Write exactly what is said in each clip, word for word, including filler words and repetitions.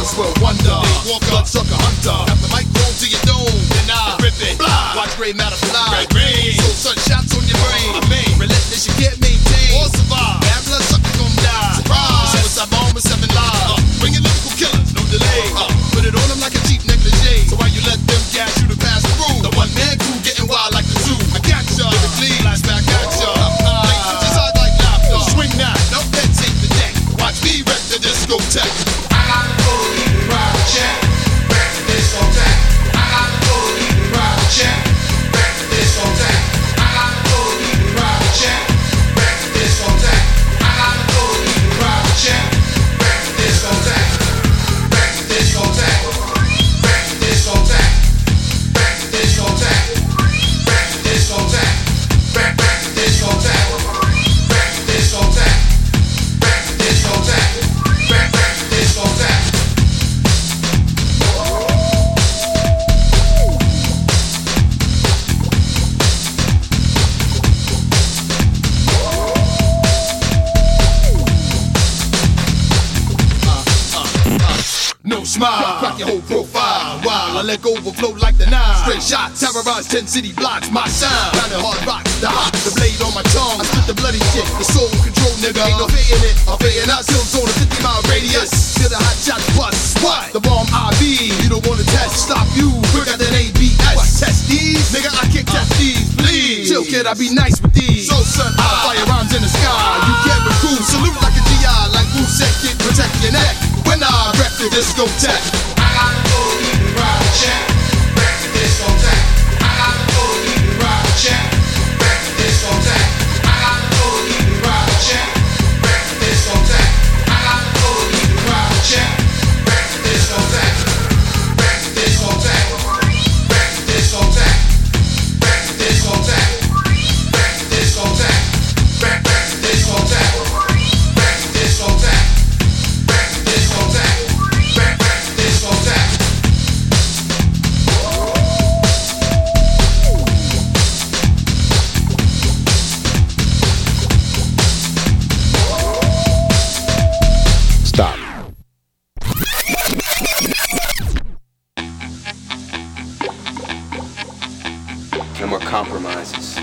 first world wonder. Walk blood sucker hunter. Got the mic thrown to your dome, then I rip it. Blah. Watch gray matter fly. Red rain. So sun shots on your brain. I mean, relentless you can't maintain or survive. Bad blood sucker gon' die. Surprise. Suicide bomb with seven lives. Uh, bring your lyrical killers, no delay. Uh, put it on them like a cheap negligee. So why you let them gas you to pass through? The one man crew getting wild like the zoo. I got ya. Lyrically, blast back at ya. Uh, make switch aside like laughter. Swing that, no head take the deck. Watch me wreck the discotheque. I got the code, even ride the check. Wreck the discotheque. I got the code, even ride the check. Wreck the discotheque. I got the code, even ride the check. Wreck the discotheque. I got the code, even ride the check. Wreck the discotheque. Wreck the discotheque. Wreck the discotheque. Wreck the discotheque. Wreck the discotheque. Wreck wreck the discotheque. Wreck the discotheque. Wreck the discotheque. Wreck wreck the discotheque. No smile, crack your whole profile. While I let go overflow like the Nile. Straight shots, terrorize ten city blocks. My sound, kinda hard rock, the hot, the blade on my tongue. I spit the bloody shit, the soul control, nigga. Ain't no fading it, I'm fading out. Still zone a fifty mile radius. Feel the hot shots bust. What? The bomb I V. You don't wanna test, stop you. Quicker than A B S. What? Test these, nigga. I can't test these. Please, chill, kid. I be nice with these. So son, I fire rhymes in the sky. You can't recruit. Salute like a G I, like Wu said, kid. Protect your neck. When I rep the discotheque. I got the code, even ride the check. Wreck the discotheque. I got the code, even ride the check. Wreck the discotheque. I got the code, even ride the check. Wreck the discotheque. I got the code, even ride the check. Wreck the discotheque. Wreck the discotheque. Wreck the discotheque. Wreck the discotheque. Wreck the discotheque. Wreck wreck the discotheque. Wreck the discotheque. Wreck the discotheque. Wreck wreck the discotheque. Stop. No more compromises.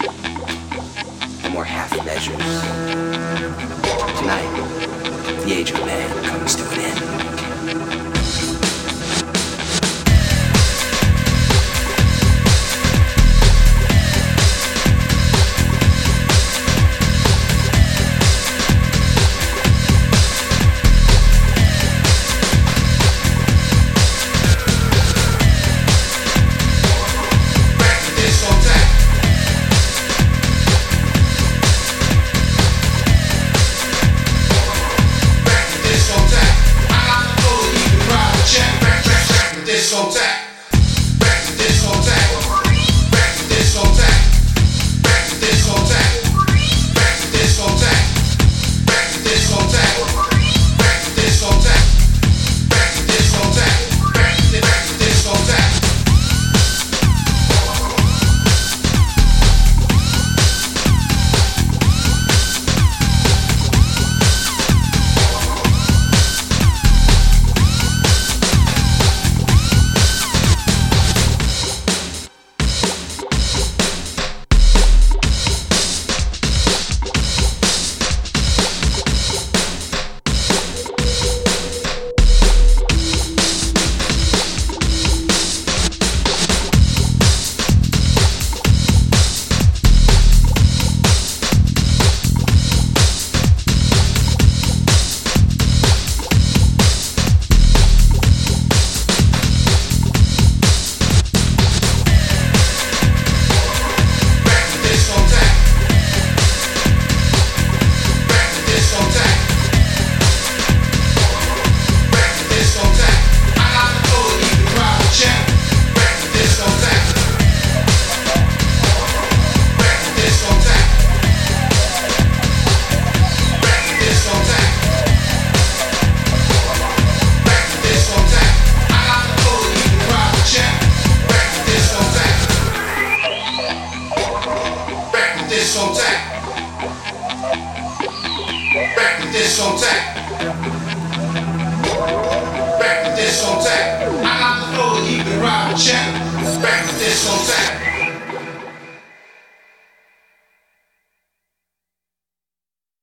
No more half measures. Tonight, the age of man comes to an end. Wreck the discotheque. Wreck the discotheque. I got the code, even ride the check. Wreck, wreck, wreck the discotheque. Wreck the discotheque. Wreck the discotheque. Wreck the discotheque. Wreck the discotheque. Wreck the discotheque. Wreck the discotheque. Wreck the discotheque. Wreck the wreck the discotheque. discotheque. Back discotheque. I got the flow to keep the crowd in check. Back to discotheque.